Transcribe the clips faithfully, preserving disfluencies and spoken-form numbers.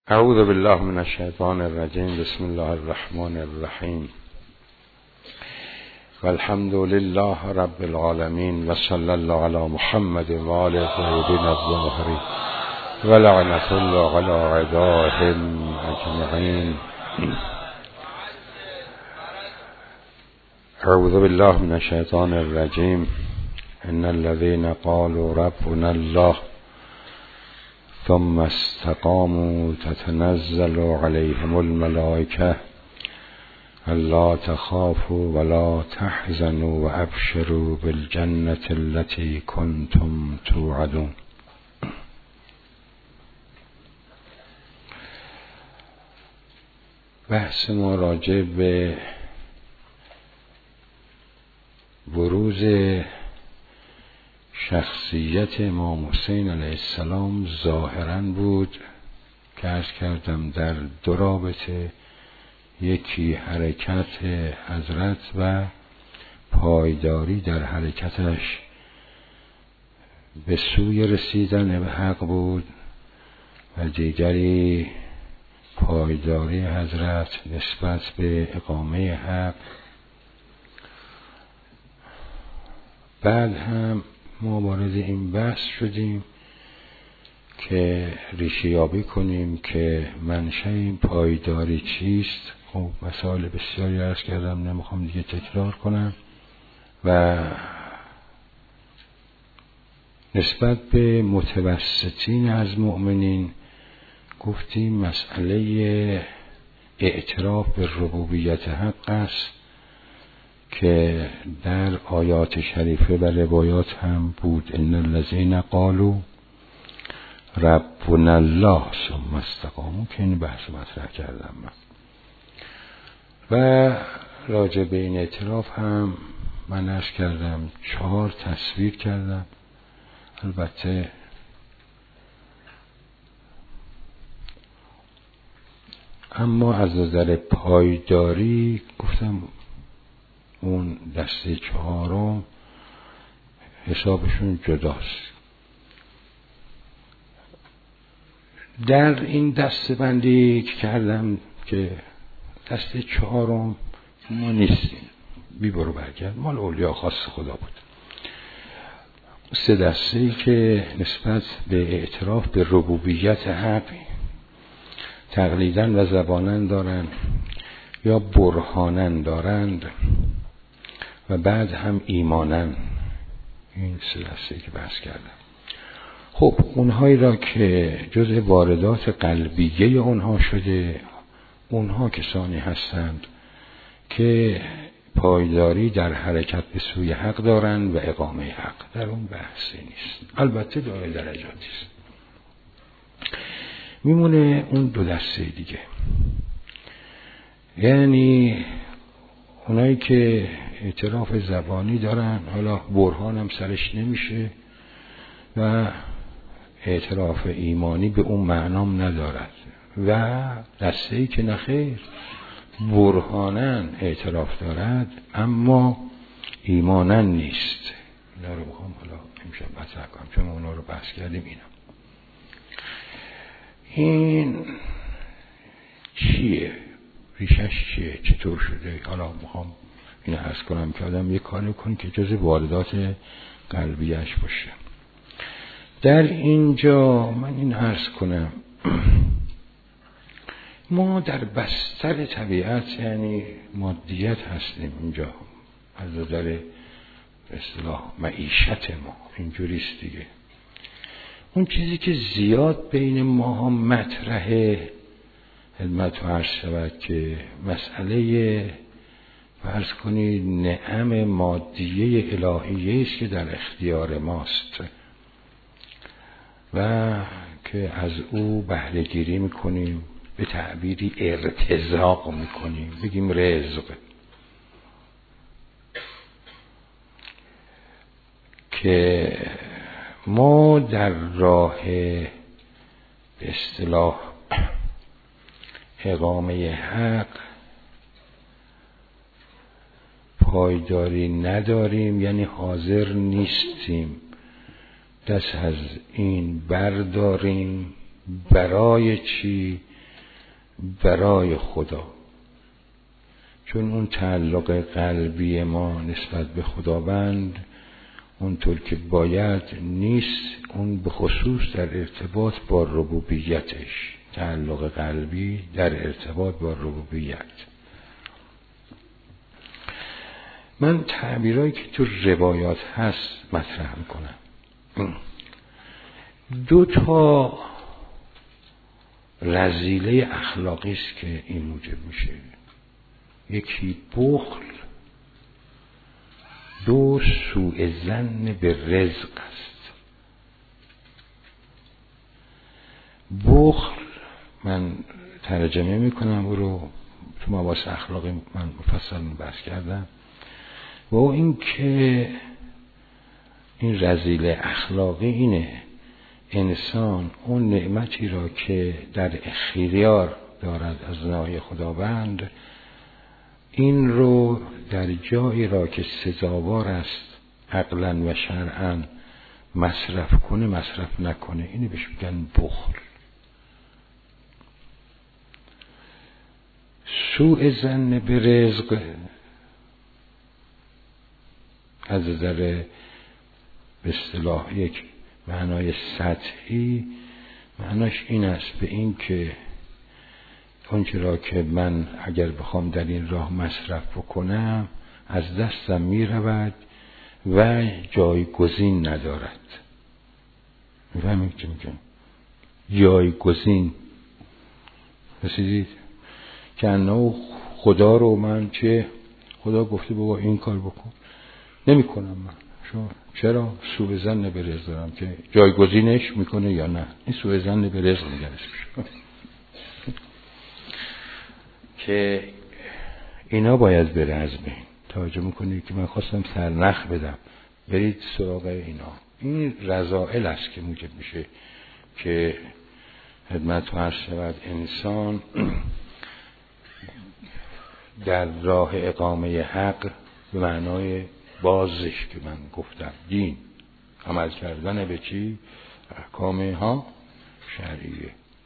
اعوذ بالله من الشیطان الرجیم. بسم الله الرحمن الرحیم. والحمد لله رب العالمین و صلی الله علی محمد و آله الطیبین الطاهرین و لعنة الله علی اعدائهم اجمعین. اعوذ بالله من الشیطان الرجیم. ان الذين قالوا ربنا الله ثم استقاموا تتنزل عليهم الملائكة ألا تخافوا ولا تحزنوا وأبشروا بالجنة التي كنتم توعدون. بحث ما راجع به بروز شخصیت امام حسین علیه السلام ظاهراً بود که عرض کردم در دو رابطه، یکی حرکت حضرت و پایداری در حرکتش به سوی رسیدن به حق بود و دیگری پایداری حضرت نسبت به اقامه حق. بعد هم ما وارد این بحث شدیم که ریشه‌یابی کنیم که منشأ این پایداری چیست. خب مسائل بسیاری عرض کردم، نمیخوام دیگه تکرار کنم. و نسبت به متوسطین از مؤمنین گفتیم مسئله اعتراف به ربوبیت حق است که در آیات شریفه و روایات هم بود. ان الذين قالوا ربنا الله ثم استقاموا، که این بحث مطرح کردم من. و راجع به این اعتراف هم من عرض کردم چهار تصویر کردم. البته اما از نظر پایداری گفتم اون دسته چهارم حسابشون جداست. در این دسته بندی که کردم که دسته چهارم ما نیستیم، بی برو برگرد، مال اولیا خاص خدا بود. سه دسته ای که نسبت به اعتراف به ربوبیت حق تقلیداً و زباناً دارند یا برهاناً دارند و بعد هم ایمانن. این سه دسته که بحث کردم. خب اونهایی را که جزء واردات قلبیه اونها شده، اونها کسانی هستند که پایداری در حرکت به سوی حق دارند و اقامه حق. در اون بحثی نیست، البته داره درجاتی است. میمونه اون دو دسته دیگه، یعنی اونایی که اعتراف زبانی دارن، حالا برهان هم سرش نمیشه و اعتراف ایمانی به اون معنام ندارد، و دسته‌ای که نخیر برهانن اعتراف دارد اما ایمانن نیست. اینا رو بخوام حالا امشب مطرح کنم چون اونا رو بحث کردیم. اینا این چیه؟ ریشش چیه؟ چطور شده؟ حالا میخوام اینو عرض کنم که آدم یه کاری کن که جز واردات قلبیش باشه. در اینجا من این عرض کنم ما در بستر طبیعت یعنی مادیت هستیم اینجا، از نظر به اصطلاح معیشت ما اینجوریست دیگه. اون چیزی که زیاد بین ماها مطرحه خدمت و عرض شود که مسئله فرض کنید نعم مادیه الهیه است که در اختیار ماست و که از او بهره گیری میکنیم، به تعبیری ارتزاق میکنیم، بگیم رزق، که ما در راه به اصطلاح اقامه حق پایداری نداریم، یعنی حاضر نیستیم دست از این برداریم. برای چی؟ برای خدا، چون اون تعلق قلبی ما نسبت به خداوند اونطور که باید نیست. اون به خصوص در ارتباط با ربوبیتش، تعلق قلبی در ارتباط با ربوبیت. من تعبیرایی که تو روایات هست مطرح میکنم. دو تا رذیله اخلاقی است که این موجب میشه. یکی بخل، دو سوء ظن به رزق است. بخل من ترجمه میکنم او رو، تو مباحث اخلاقی من مفصل بحث کردم. و این که این رذیله اخلاقی اینه انسان اون نعمتی را که در اختیار دارد از ناحیه خداوند، این رو در جایی را که سزاوار است عقلاً و شرعاً مصرف کنه مصرف نکنه. اینو بهش میگن بخل. سوء ظن به رزق از نظر به اصطلاح یک معنای سطحی، معناش این است به این که اونچه را که من اگر بخوام در این راه مصرف بکنم از دستم می رود و جایگزین ندارد. میفهمید چه میگم؟ جایگزین. رسیدید؟ که انه خدا رو من چه خدا گفته بابا این کار بکن، نمی کنم من. شو چرا؟ سوء ظن به رزق دارم که جایگزینش میکنه یا نه. این سوء ظن به رزق میگن اسمش. که اینا باید بره از بین. توجه میکنید که من خواستم سرنخ بدم، برید سراغ اینا. این رذائل است که موجب میشه که خدمت عرض شود انسان در راه اقامه حق به معنای بازش که من گفتم دین عمل کردن به چی؟ احکام ها شرعیه.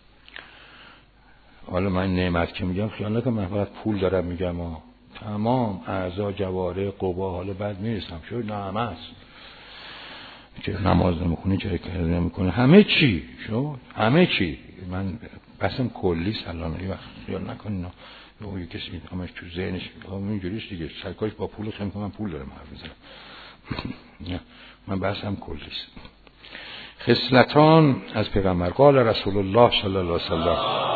حالا من نعمت که میگم خیال نکنم من فقط پول دارم میگم ها. تمام اعضا جواره قوا حالا بعد میرسم شد نعمه است. چه نماز نمیخونی، چه کار نمیکنی، همه چی شو همه چی. من بسم کلی سلام یه وقت خیال نکنین یا یه کسی همش تو ذهنش اینجوریش دیگه سرکارش با پول خیلی من پول دارم حرف میزنم. من بحثم کلی است. خصلتان از پیغمبر قال رسول الله صلی الله علیه و سلم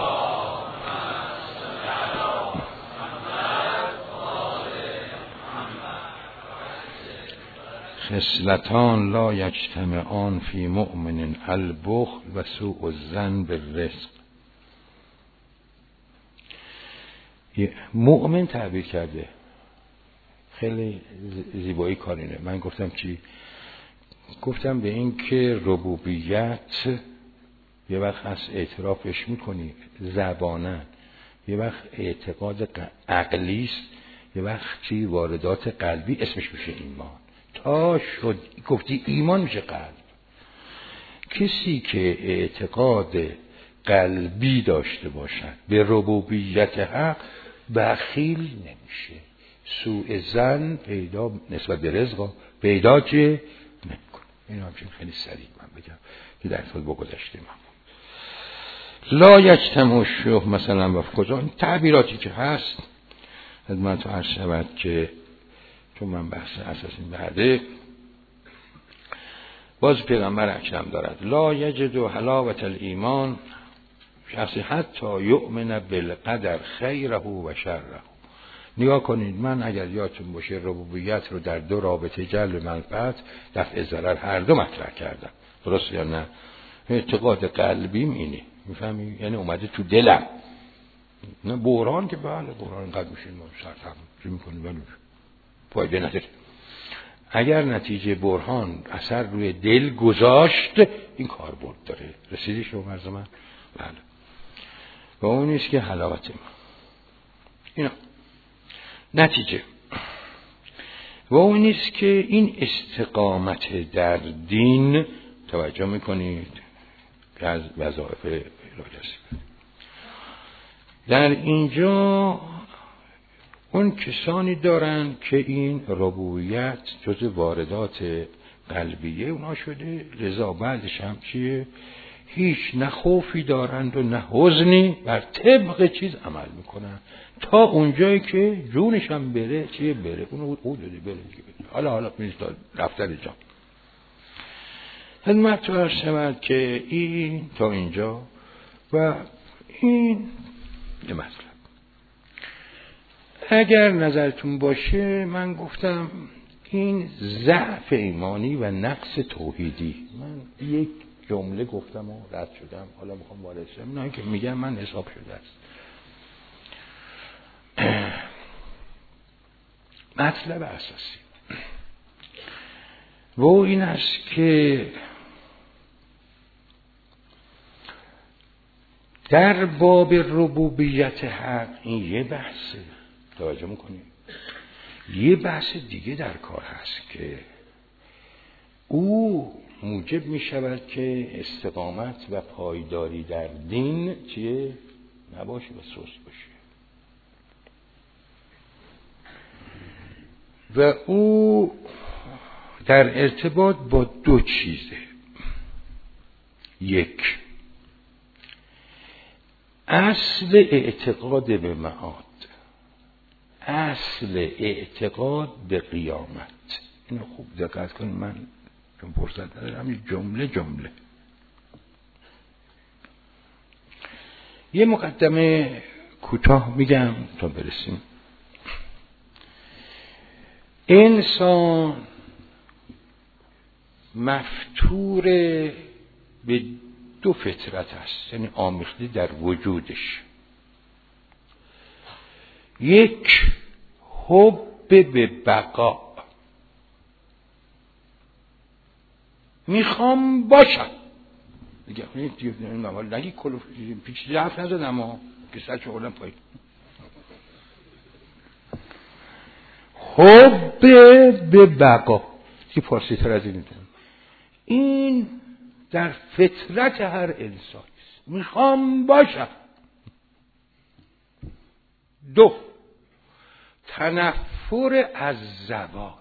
خصلتان لا یجتمعان فی مؤمن البخل و سوء الظن بالرزق. مؤمن تعبیر کرده خیلی زیبایی کارینه. من گفتم چی؟ گفتم به این که ربوبیت یه وقت هست اعترافش میکنی زبانن، یه وقت اعتقاد عقلی است، یه وقت چی واردات قلبی اسمش میشه ایمان. تا شد گفتی ایمان میشه قلب. کسی که اعتقاد قلبی داشته باشد به ربوبیت حق بخیل نمیشه، سوء ظن پیدا نسبت به رزق پیدا چه نمیکنه. این همچنین خیلی سریع من بگم که در سال بگذشته من لا یجتمع شوه مثلا و کجا تعبیراتی که هست خدمت عرض شود که چون من بحث اساسی بعده باز پیغمبر اکرم دارد لا یجد حلاوت الایمان شخصی حتی یؤمن بالقدر خیره و شره. نگاه کنید من اگر یادتون باشه ربوبیت رو در دو رابطه جلب منفعت دفع ضرر هر دو مطرح کردم، درست یا نه؟ اعتقاد قلبیم اینه، میفهمی؟ یعنی اومده تو دلم. نه بحران که بله بحران اینقدر میشه ما سرطم چی میکنیم ولی فایده نداره. اگر نتیجه برهان اثر روی دل گذاشت این کار برد داره. رسیدی شما مرز من؟ بله. و اون نیست که حلاوت ما اینا نتیجه. و اون نیست که این استقامت در دین توجه میکنید که از وظایف الهی در اینجا اون کسانی دارن که این ربوبیت جز واردات قلبیه اونا شده، لذا بعدش هم چیه؟ هیچ نه خوفی دارند و نه حزنی، بر طبق چیز عمل میکنن تا اونجایی که جونش هم بره چیه بره، اونو او داده بره چیه بره. حالا حالا میرسد رفتن جان. خدمت تو عرض شود که این تا اینجا و این یه مطلب. اگر نظرتون باشه من گفتم این ضعف ایمانی و نقص توحیدی، من یک جمله گفتم و رد شدم، حالا میخوام وارد شم، نه که میگم من حساب شده است. مطلب اساسی و این است که در باب ربوبیت حق این یه بحثه، توجه میکنید، یه بحث دیگه در کار هست که او موجب می شود که استقامت و پایداری در دین چیه؟ نباشه و سست باشه. و او در ارتباط با دو چیزه. یک، اصل اعتقاد به معاد، اصل اعتقاد به قیامت. اینو خوب دقت کنید، من چون فرصت ندارم جمله جمله یه مقدمه کوتاه میگم تا برسیم. انسان مفتور به دو فطرت است، یعنی آمیخته در وجودش. یک، حب به بقا، میخوام باشم دیگه. دیگه نمیدونم نگی کلو پیچیده حرف نزدم اما که سر چه پایین. حب به بقا که فارسی تر از این میتونم، این در فطرت هر انسان است، میخوام باشم. دو، تنفر از زوال،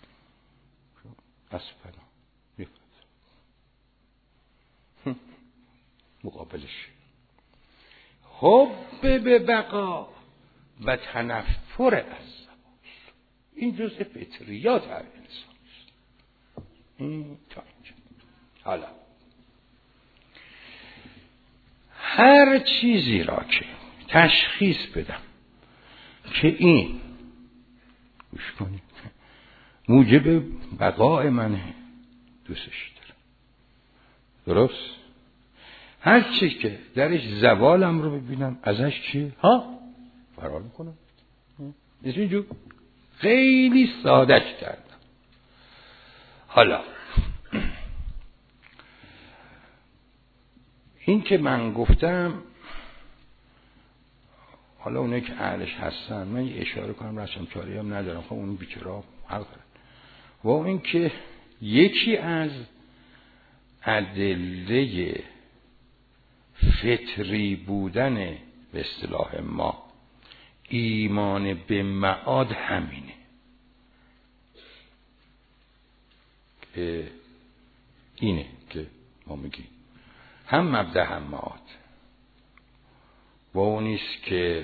از فنا مقابلش حب به بقا و تنفر از زوال. این جزء فطریات هر انسان است. این تا اینجا. حالا هر چیزی را که تشخیص بدم که این گوش کنید موجب بقای منه، دوستش دارم، درست؟ هر چی که درش زوالم رو ببینم ازش چی؟ ها؟ فرار میکنم. مثل اینجور خیلی سادهش کردم. حالا این که من گفتم، حالا اونایی که اهلش هستن من یه اشاره کنم، رسم چاری هم ندارم، خب اون بیچاره حق دارن. و این که یکی از ادله فطری بودن به اصطلاح ما ایمان به معاد همینه که اینه که ما میگیم هم مبدأ هم معاد. و اونیست که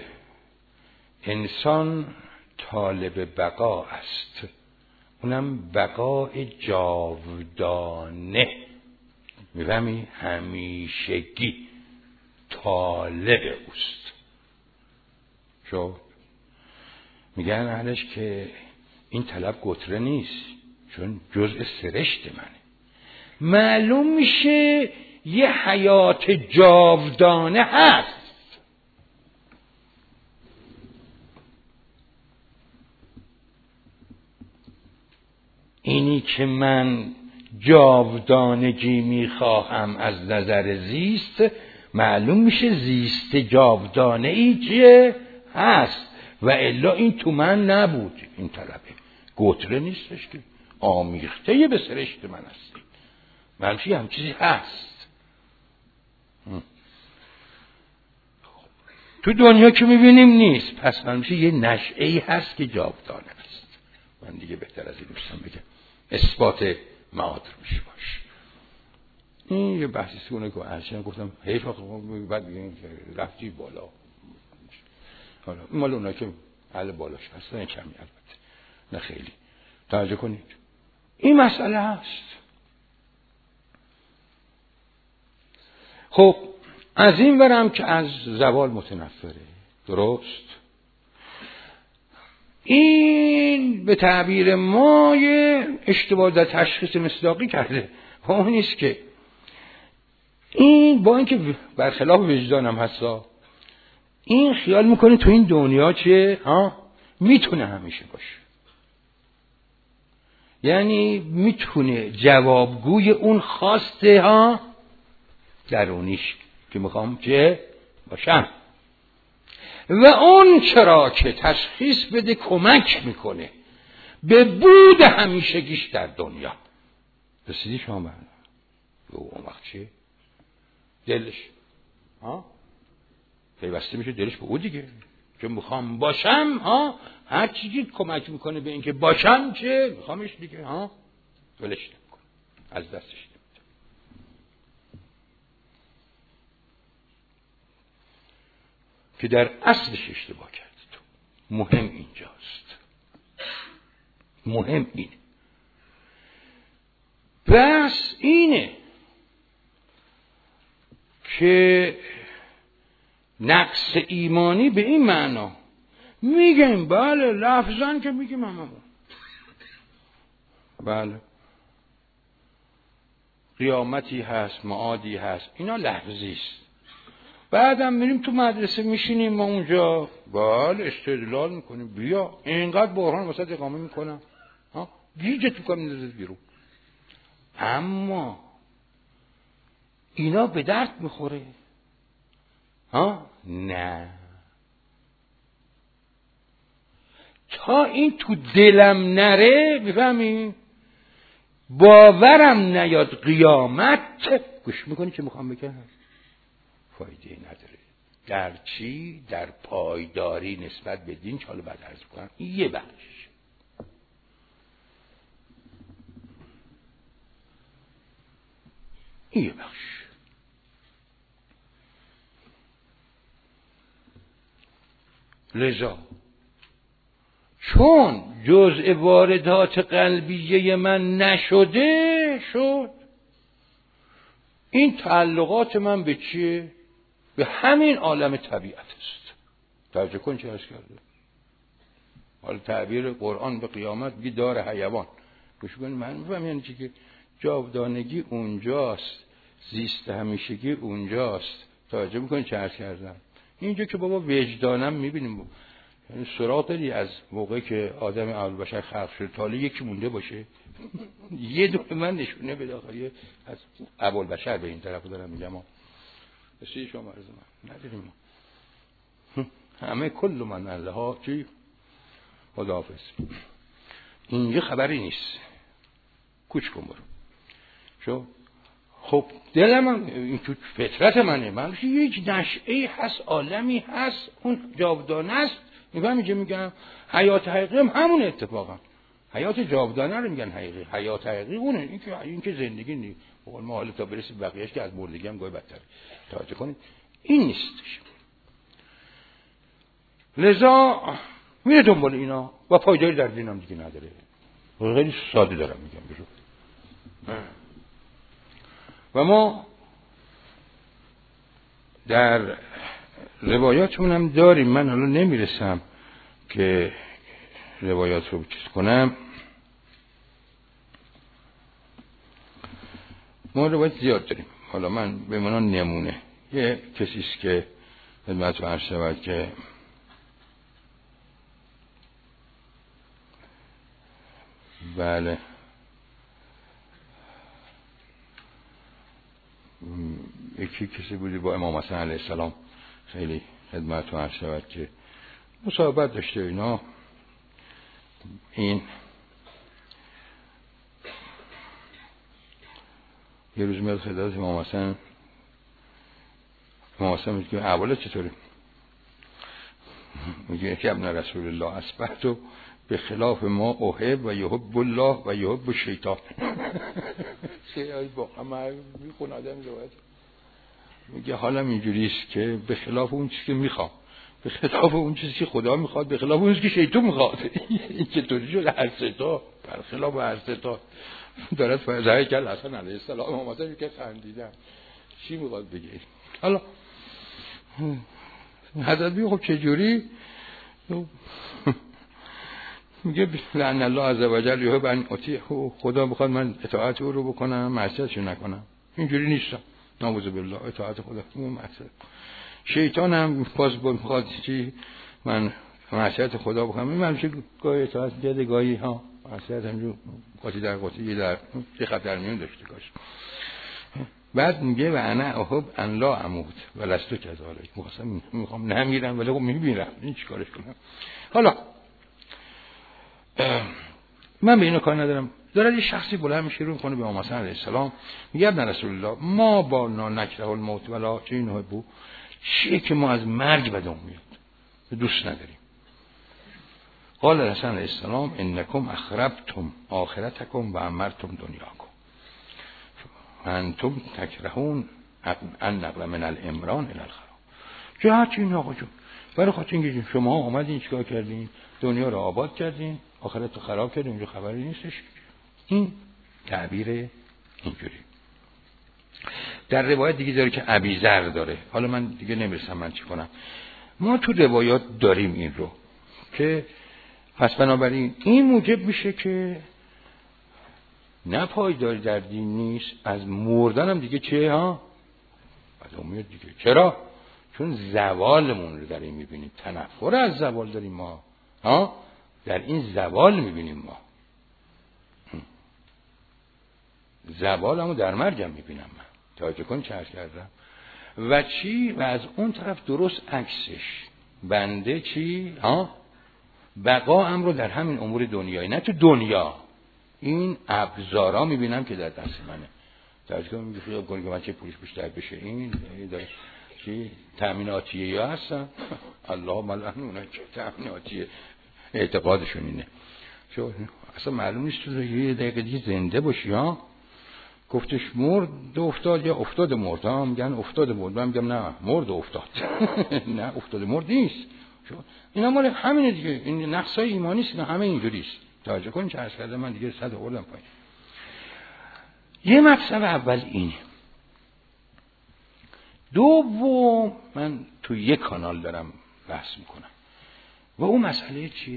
انسان طالب بقا است، اونم بقای جاودانه، میفهمی؟ همیشگی طالب اوست. شو میگن اهلش که این طلب گتره نیست، چون جزء سرشت منه. معلوم میشه یه حیات جاودانه هست. اینی که من جاودانگی میخواهم از نظر زیست، معلوم میشه زیست جاودانه ای چیه هست، و الا این تو من نبود. این طلبه گتره نیستش که آمیخته به سرشت من هستی، منفی هم چیزی هست. تو دنیا که میبینیم نیست، پس من میشه یه نشعه‌ای هست که جاودانه است. من دیگه بهتر از این میشتم بگم اثبات معاد رو میشه باشه. این یه بحثی سونه که ارشن گفتم حیف آخه بعد بگیم رفتی بالا. حالا این مال اونایی که حل بالاش هستن، این کمی البته نه خیلی. توجه کنید این مسئله هست. خب از این ورم که از زوال متنفره، درست؟ این به تعبیر ما یه اشتباه در تشخیص مصداقی کرده. اون نیست که این با اینکه برخلاف وجدانم هستا، این خیال میکنه تو این دنیا چه ها میتونه همیشه باشه، یعنی میتونه جوابگوی اون خواسته ها درونیش که میخوام چه باشم، و اون چرا که تشخیص بده کمک میکنه به بود همیشگیش در دنیا. رسیدی شما به اون وقت چه دلش ها پیوسته میشه دلش به او دیگه که میخوام باشم ها، هر چیزی کمک میکنه به اینکه باشم چه میخوامش دیگه ها ولش نمیکنه، از دستش نمیده. که در اصلش اشتباه کرده. تو مهم اینجاست، مهم اینه، بس اینه که نقص ایمانی به این معنا میگیم بله لفظاً که میگیم هممون بله قیامتی هست معادی هست، اینا لفظی است. بعدم میریم تو مدرسه میشینیم ما اونجا بله استدلال میکنیم، بیا اینقدر بحران واسه اقامه میکنم ها گیجت میکنم میندازید بیرون. اما اینا به درد میخوره ها؟ نه، تا این تو دلم نره میفهمی باورم نیاد قیامت گوش میکنی چه میخوام بگم فایده نداره. در چی؟ در پایداری نسبت به دین. حالا بعد عرض کنم یه بخش یه بخش لذا چون جزء واردات قلبیه من نشده شد، این تعلقات من به چیه؟ به همین عالم طبیعت است. توجه کن چه هست کرده. حالا تعبیر قرآن به قیامت بگی دار حیوان گوش کن، من میفهم یعنی چی که جاودانگی اونجاست، زیست همیشگی اونجاست. توجه میکنی چه هست کردم. اینجا که بابا وجدانم میبینیم، یعنی سراغی از موقعی که آدم اول بشر خلق شد تا یکی مونده باشه یه دونه من نشونه به داخلی از اول بشر به این طرف دارم میگم بسیاری شما عرض من نداریم همه کل من الله ها چی خداحافظ. اینجا خبری نیست کوچ کن برو شو. خب دلم هم این تو فطرت منه، من یک نشعه هست، عالمی هست، اون جاودانه است. میگم اینجا میگم حیات حقیقی هم همون اتفاقا، حیات جاودانه رو میگن حقیقی، حیات حقیقی اونه. این که این که زندگی نیست بقول ما حالا تا برسیم بقیه‌اش که از مردگی هم گاهی بدتره. توجه کنید این نیستش. لذا میره دنبال اینا و پایداری در دین هم دیگه نداره. خیلی ساده دارم میگم برو. و ما در روایاتمون هم داریم، من حالا نمیرسم که روایات رو چیز کنم، ما روایت زیاد داریم. حالا من به منان نمونه یه کسیست که خدمت رو عرض شود که بله یکی کسی بودی با امام حسن علیه السلام خیلی خدمت رو عرض شود که مصاحبت داشته اینا. این یه روز میاد خدمت امام حسن، امام حسن میگه که احوالت چطوره؟ میگه که ابن رسول الله اصبحت و به خلاف ما احب و یحب الله و یحب الشیطان. چه با همه میخون آدم روایت میگه حالم اینجوریست که به خلاف اون چیزی که میخوام، به خلاف اون چیزی که خدا میخواد، به خلاف اون چیزی که شیطان میخواد. این چطوری شده؟ هر سه تا بر خلاف هر سه تا دارد فرزای کل حسن علیه السلام آمده میگه خندیدم چی میخواد بگه. حالا حضرت میگه خب چجوری؟ میگه لعن الله عز وجل یحب ان اطیعه، خدا بخواد من اطاعت او رو بکنم معصیتش نکنم. اینجوری نیستم، نعوذ بالله، اطاعت خدا اون معصیت. شیطان هم باز بخواد چی من معصیت خدا بکنم، این منشه گاهی اطاعت کرده گاهی ها معصیت همجور قاطی در قاطی در یه خطر میون داشته باشه. بعد میگه و انا احب ان لا اموت و لست کذالک، میخوام میخوام نمیرم ولی خب میمیرم، این چیکارش کنم؟ حالا من به اینو کار ندارم. داره یه شخصی بلند میشه رو میکنه به امام حسن علیه السلام میگه ابن رسول الله ما با نکره الموت ولا چه اینو بو چیه که ما از مرگ بدون میاد دوست نداریم. قال حسن علیه السلام انکم اخربتم آخرتکم و امرتم دنیاکم انتم تکرهون ان نقل من الامران الى الخراب. چه چی این آقا جون؟ برای خاطر اینکه شما اومدین چیکار کردین؟ دنیا رو آباد کردین، آخرت رو خراب کردین، اونجا خبری نیستش. این تعبیر اینجوری. در روایت دیگه داره که ابیذر داره، حالا من دیگه نمیرسم من چی کنم. ما تو روایات داریم این رو که پس بنابراین این موجب میشه که نه پایداری در دین نیست، از مردن هم دیگه چه ها؟ از امید دیگه. چرا؟ چون زوالمون رو در این میبینیم، تنفر از زوال داریم ما ها، در این زوال میبینیم ما، زوال همو در مرگم میبینم من. توجه کن چه عرض کردم. و چی؟ و از اون طرف درست عکسش بنده چی؟ ها؟ بقا هم رو در همین امور دنیایی، نه تو دنیا این ابزارا میبینم که در دست منه. توجه کن میگه خیاب کنی که من چه پولیش بیشتر بشه، این داره چی؟ تأمیناتیه یا هستن الله ملعن اونه که تأمیناتیه اعتقادشون اینه. شو اصلا معلوم نیست تو یه دقیقه دیگه زنده باشی ها. گفتش مرد افتاد یا افتاد مرد ها، میگن افتاد مرد، من میگم نه مرد افتاد. نه افتاد مرد نیست. اینا مال همینه دیگه، این نقصای ایمانی است، اینا همه اینجوریست. توجه کن چه عرض کردم من دیگه صد آوردم پایین. یه مطلب اول اینه. دوم من تو یک کانال دارم بحث میکنم و اون مسئله چیه؟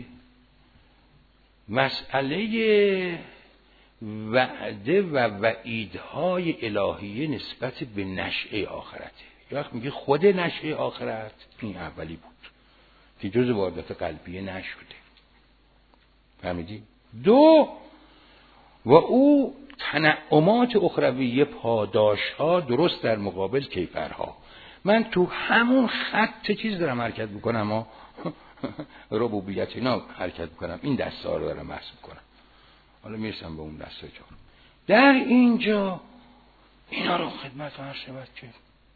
مسئله وعده و وعیدهای الهیه نسبت به نشأه آخرته. یا وقت میگه خود نشأه آخرت این اولی بود که جز واردات قلبیه نشده. فهمیدی؟ دو و او تنعمات اخرویه پاداشها درست در مقابل کیفرها. من تو همون خط چیز دارم حرکت میکنم، اما ربوبیت اینا حرکت میکنم، این دسته ها رو دارم بحث میکنم. حالا میرسم به اون دسته چهار. در اینجا اینا رو خدمت عرض شود که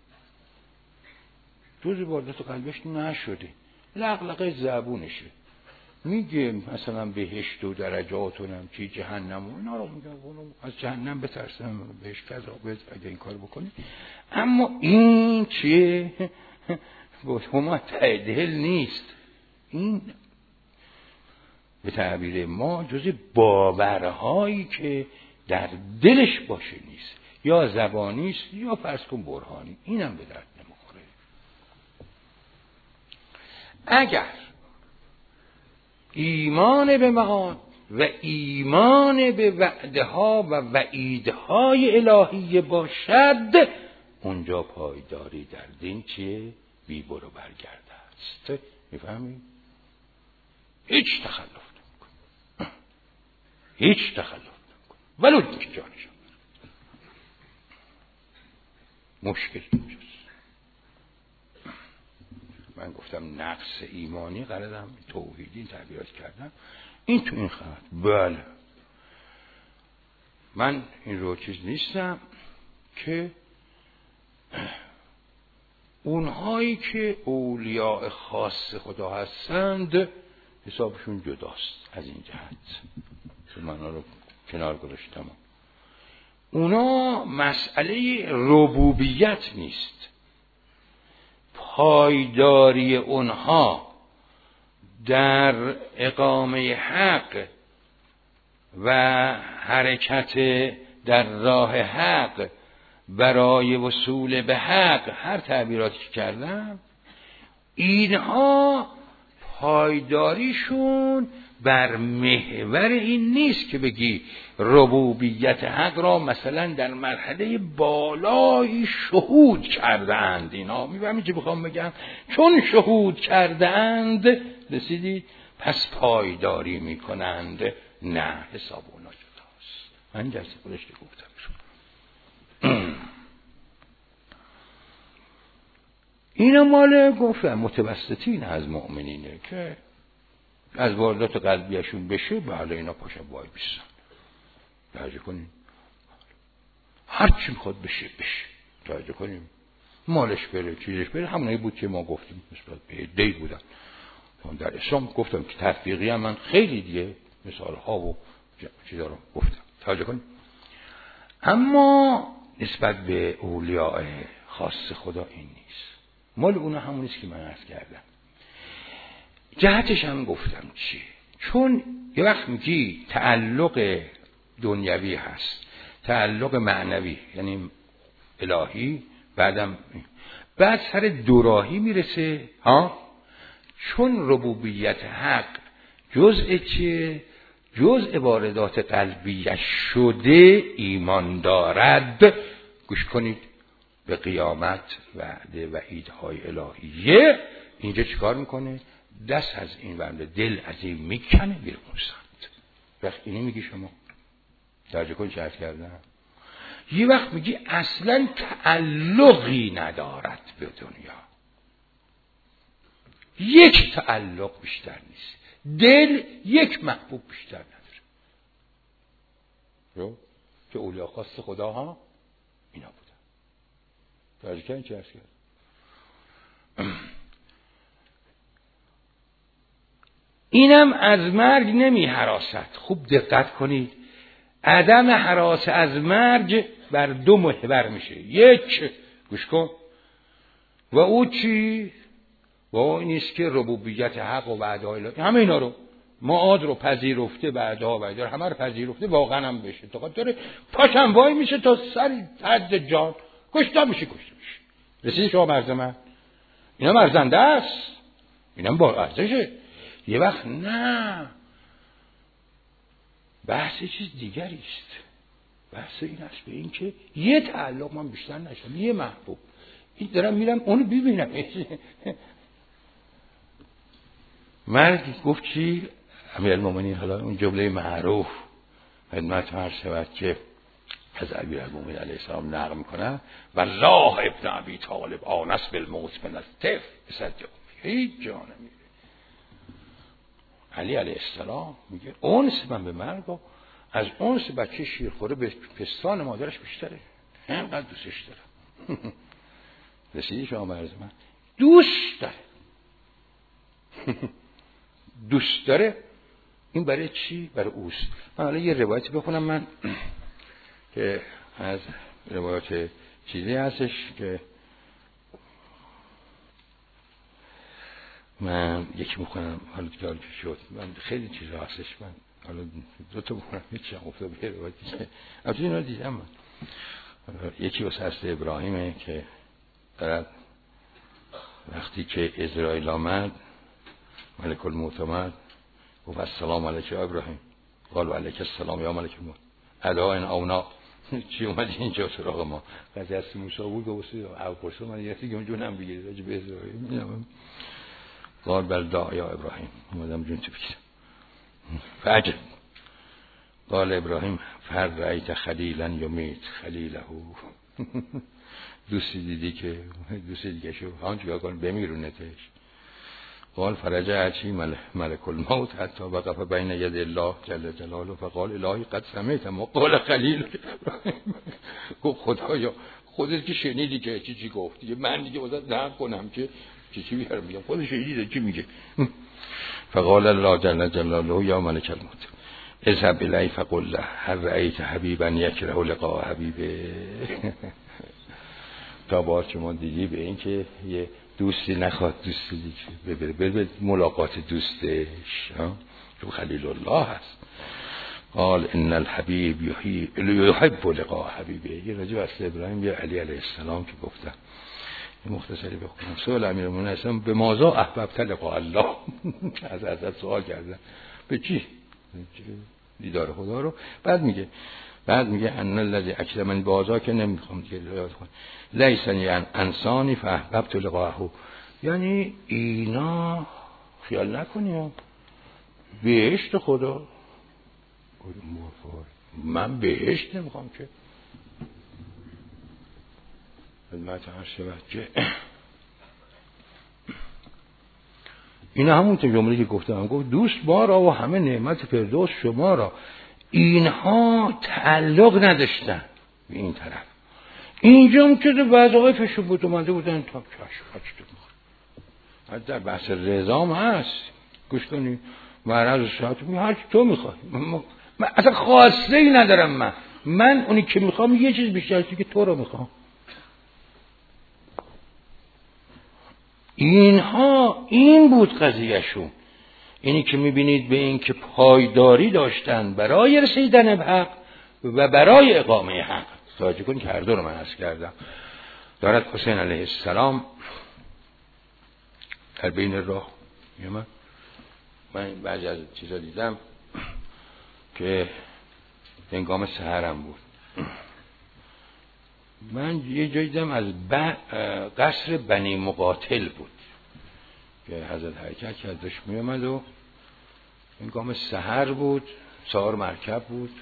جز واردات قلبش نشده، لغلقه زبونشه. میگه مثلا بهشت و درجات و نم چی جهنم و اینا رو میگه از جهنم بترسم بهشت کذا بهت اگه این کار بکنی. اما این چیه؟ با شما تعدیل نیست. این به تعبیر ما جز باورهایی که در دلش باشه نیست، یا زبانی است یا فرض کن برهانی. اینم به درد نمیخوره. اگر ایمان به معاد و ایمان به وعده ها و وعیدهای الهیه باشد، اونجا پایداری در دین چیه؟ بی برو برگرده است. میفهمی؟ هیچ تخلف نمی‌کنه، هیچ تخلف نمی‌کنه، ولو اینکه جانشان مشکل اینجاست. من گفتم نقص ایمانی قرارم توحیدی تعبیرات کردم، این تو این خط. بله من این رو چیز نیستم که اونهایی که اولیاء خاص خدا هستند حسابشون جداست از این جهت که من رو کنار گذاشتم. اونا مسئله ربوبیت نیست، پایداری اونها در اقامه حق و حرکت در راه حق برای وصول به حق، هر تعبیراتی که کردم، اینها پایداریشون بر محور این نیست که بگی ربوبیت حق را مثلا در مرحله بالای شهود کردند. اینا میفهمی چه بخوام بگم؟ چون شهود کردند رسیدید پس پایداری میکنند. نه، حساب اونا جداست. من جلسه گذشته گفتم اینا مال گفتم متوسطین از مؤمنینه که از واردات قلبیشون بشه بله اینا پاشن وای بیستن توجه کنیم، هر چی میخواد بشه بشه توجه کنیم، مالش بره چیزش بره. همونایی بود که ما گفتیم نسبت به دی بودن در اسلام. گفتم که تطبیقی هم من خیلی دیگه مثال ها و چیزا رو گفتم توجه کنیم. اما نسبت به اولیاء خاص خدا این نیست، مال اونا همون نیست که من عرض کردم. جهتش هم گفتم چیه؟ چون یه وقت میگی تعلق دنیوی هست، تعلق معنوی یعنی الهی، بعدم بعد سر دوراهی میرسه ها. چون ربوبیت حق جزء چیه؟ جزء واردات قلبیش شده ایمان دارد. گوش کنید به قیامت وعده و وعیدهای الهیه. اینجا چیکار میکنه؟ دست از این ورده دل از این میکنه بیرون سمت. وقت اینی میگی شما درجه کن چه عرض کردم. یه وقت میگی اصلا تعلقی ندارد به دنیا، یک تعلق بیشتر نیست، دل یک محبوب بیشتر نداره. رو که اولیاء خاص خدا ها اینا بودن. درجه کن چه عرض کردم. اینم از مرگ نمی هراست. خوب دقت کنید، عدم هراس از مرگ بر دو محور میشه. یک گوش کن، و او چی؟ و او نیست که ربوبیت حق و وعده الهی همه اینا رو معاد رو پذیرفته، وعده ها وعده همه رو پذیرفته، واقعا هم بشه تا داره پاشم وای میشه تا سر حد جان کشته میشه کشته میشه. رسیدی شما مرز من؟ اینا مرزنده است، اینا با ارزشه. یه وقت نه، بحث چیز دیگری است. بحث این است به این که یه تعلق من بیشتر نشم، یه محبوب این دارم میرم اونو ببینم. مرگ گفت چی؟ امیرالمومنین حالا اون جمله معروف خدمت عرض شود که از امیرالمومنین علیه السلام نقل میکنه والله ابن ابی طالب آنس بالموت من الطف بصدق هیچ جا نمیره. علی علیه السلام میگه اونس من به مرگ و از اونس بچه شیرخوره به پستان مادرش بیشتره، اینقدر دوستش دارم. رسیدی شما مرز من؟ دوست داره. دوست داره. این برای چی؟ برای اوست. من حالا یه روایتی بخونم من که از روایات چیزی هستش که من یکی میکنم حالا دیگه شد. من خیلی چیزا هستش، من حالا دو تا بخونم هیچ هم افتاد به روایتی که البته اینا رو دیدم من. یکی واسه هست ابراهیمه که دارد وقتی که اسرائیل آمد ملک الموت آمد گفت السلام علیک یا ابراهیم، قال و علیک السلام یا ملک الموت ادعا اونا چی اومدی اینجا سراغ ما؟ قضیه هستی موسی بود و واسه او پرسو من یکی که اونجا نم بگیرید راجع به اسرائیل میدونم. قال بل دعا یا ابراهیم، اومدم جون تو بگیرم. فعجب قال ابراهیم فرد رأیت خلیلا یمیت خلیله. دوستی دیدی که دوستی دیگه شو همون چیکار کن بمیرونتش. قال فرجع چی ملک الموت حتی وقف بین ید الله جل جلاله فقال الهی قد سمعت ما قال خلیل. گفت خدایا خودت که شنیدی که چی چی گفت دیگه، من دیگه واسه نقل کنم که چی چی بیارم میگم، خودت شنیدی چی میگه. فقال الله جل جلاله یا ملک الموت اذهب الی فقل له هل رأیت حبیبا یکره لقاء حبیبه. تا بار شما دیدی به این که یه دوستی نخواد دوستی دیگه ببره بره ملاقات دوستش که خلیل الله هست. قال ان الحبیب یحب لقاء حبیبه. یه راجع به اصل ابراهیم یه علی علیه السلام که گفتم یه مختصری بخونم. سوال امیرالمومنین اصلا به ماذا احببت لقاء الله. از ازت سوال کردن به چی دیدار خدا رو. بعد میگه بعد میگه ان الذی اکرمنی بازا که نمیخوام دیگه یاد کنم لیسنی انسانی فاحببت لقاءه. یعنی اینا خیال نکنی بهشت خدا، من بهشت نمیخوام که خدمت هر شود که اینا همون جمله که گفتم، گفت دوست ما را و همه نعمت فردوس شما را. اینها تعلق نداشتن به این طرف. اینجا هم که وظایفشون بود اومده بودن تا کشف هرچی تو در بحث رضام هست گوش کنی معرض شاید می هر چی تو میخوای. من اصلا خواسته ای ندارم. من من اونی که میخوام یه چیز بیشتر که تو رو میخوام. اینها این بود قضیهشون. اینی که میبینید به این که پایداری داشتن برای رسیدن به حق و برای اقامه حق. توجه کن که هر دو رو من عرض کردم. دارد حسین علیه السلام در بین راه میامد. من بعضی از چیزا دیدم که هنگام سحرم بود. من یه جایی دیدم از قصر بنی مقاتل بود که حضرت حرکت کرد داشت میامد و هنگام سحر بود، سوار مرکب بود.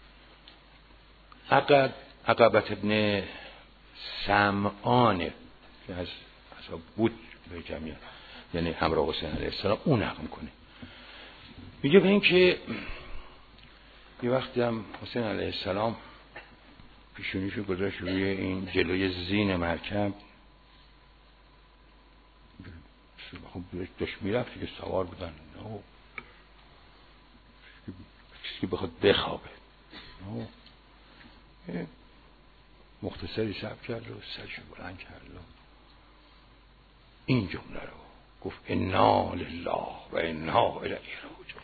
عقب عقبت ابن سمعانه که از اصلا بود به جمعیت، یعنی همراه حسین علیه السلام اون نقل میکنه. میگه به این که یه وقتی هم حسین علیه السلام پیشونیشو گذاشت روی این جلوی زین مرکب، خب داشت میرفت که سوار بودن نه کسی که بخواد بخوابه نه. مختصری شب کرد و سرشو بلند کرد و این جمله رو گفت انا لله و انا الیه راجعون.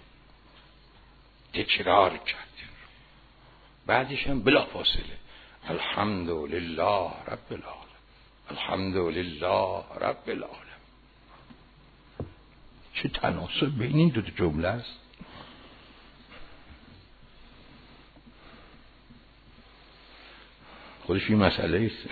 تکرار کرد. بعدش هم بلا فاصله الحمد لله رب العالمین الحمد لله رب العالمین. چه تناسب بین این دو جمله است. خودش این مسئله است.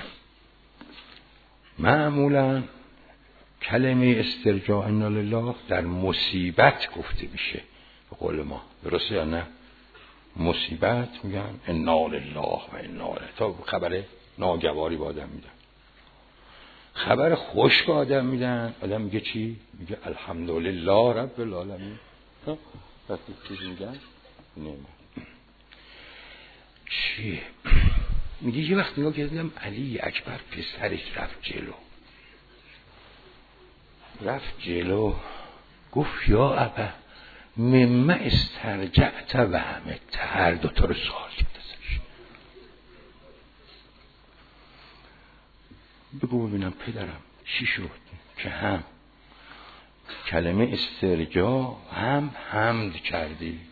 معمولا کلمه استرجاع انا لله در مصیبت گفته میشه به قول ما، درسته یا نه؟ مصیبت میگن انا لله و انا الیه، تا خبر ناگواری با آدم میدن. خبر خوش به آدم میدن، آدم میگه چی؟ میگه الحمدلله رب العالمین. وقتی چیز میگن نه چیه؟ میگه یه وقت نگاه کردم علی اکبر پسرش رفت جلو رفت جلو گفت یا ابا مما استرجعت و همه هر دوتا رو سوال کرد ازش. بگو ببینم پدرم چی شد که هم کلمه استرجاع هم حمد کردی؟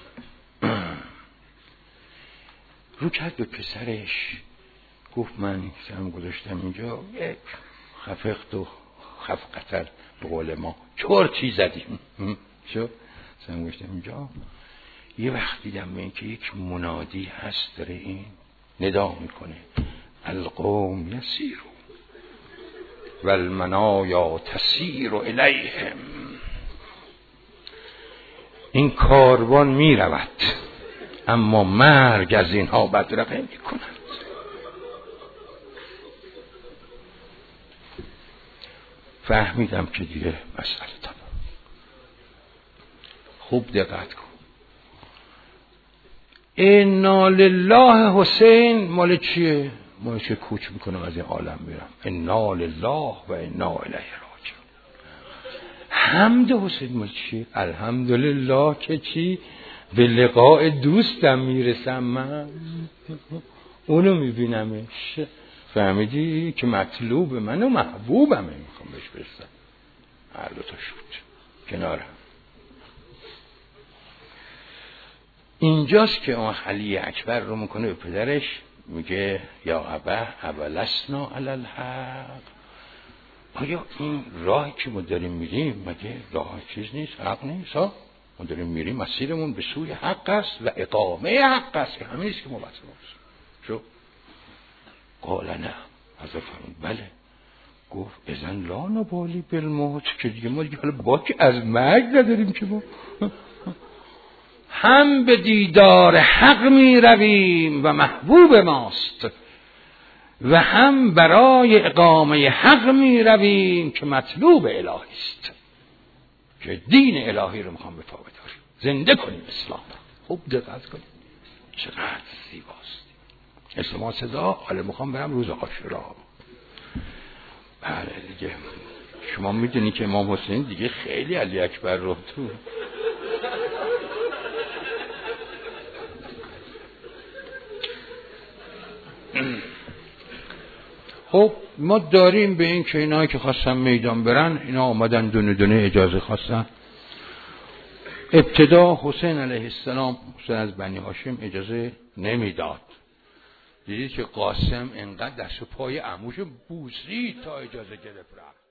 رو کرد به پسرش گفت من سرم گذاشتم اینجا یک خفقت و خفقتر به قول ما چرتی زدیم شو سرم گذاشتم اینجا. یه وقت دیدم به این که یک منادی هست داره این ندا میکنه القوم یسیرو والمنایا تسیر الیهم. این کاروان میرود اما مرگ از اینها بدرقه می کند. فهمیدم که دیگه مسئله تمام. خوب دقت کن. انا لله حسین مال چیه؟ ما چه کوچ میکنم از این عالم میرم. انا لله و انا الیه راجعون. حمد حسین ما چی؟ الحمدلله که چی؟ به لقاء دوستم میرسم من، اونو میبینمش. فهمیدی که مطلوب من و محبوبمه، میخوام بهش برسم. هر دو تا شد کنارم. اینجاست که اون خلی اکبر رو میکنه به پدرش، میگه یا ابا اولسنا علی الحق. آیا این راهی که ما داریم میریم مگه راه چیز نیست، حق نیست؟ ها ما داریم میریم، مسیرمون به سوی حق است و اقامه حق است که همین است که ما واسه شو. قال نه، حضرت فرمود بله. گفت اذن لا نبالی بالموت، که دیگه ما دیگه حالا باک از مرگ نداریم که ما هم به دیدار حق می رویم و محبوب ماست و هم برای اقامه حق می رویم که مطلوب الهی است، که دین الهی رو میخوام به پا بداریم، زنده کنیم اسلام رو. خوب دقت کنیم چقدر زیباست اسلام. صدا حالا میخوام برم روز عاشورا. بله دیگه شما میدونی که امام حسین دیگه خیلی علی اکبر رو تو خب ما داریم به این که اینایی که خواستن میدان برن، اینا آمدن دونه دونه اجازه خواستن. ابتدا حسین علیه السلام، حسین از بنی هاشم، اجازه نمیداد. دیدید که قاسم انقدر دست و پای عموش بوسید تا اجازه گرفت رفت.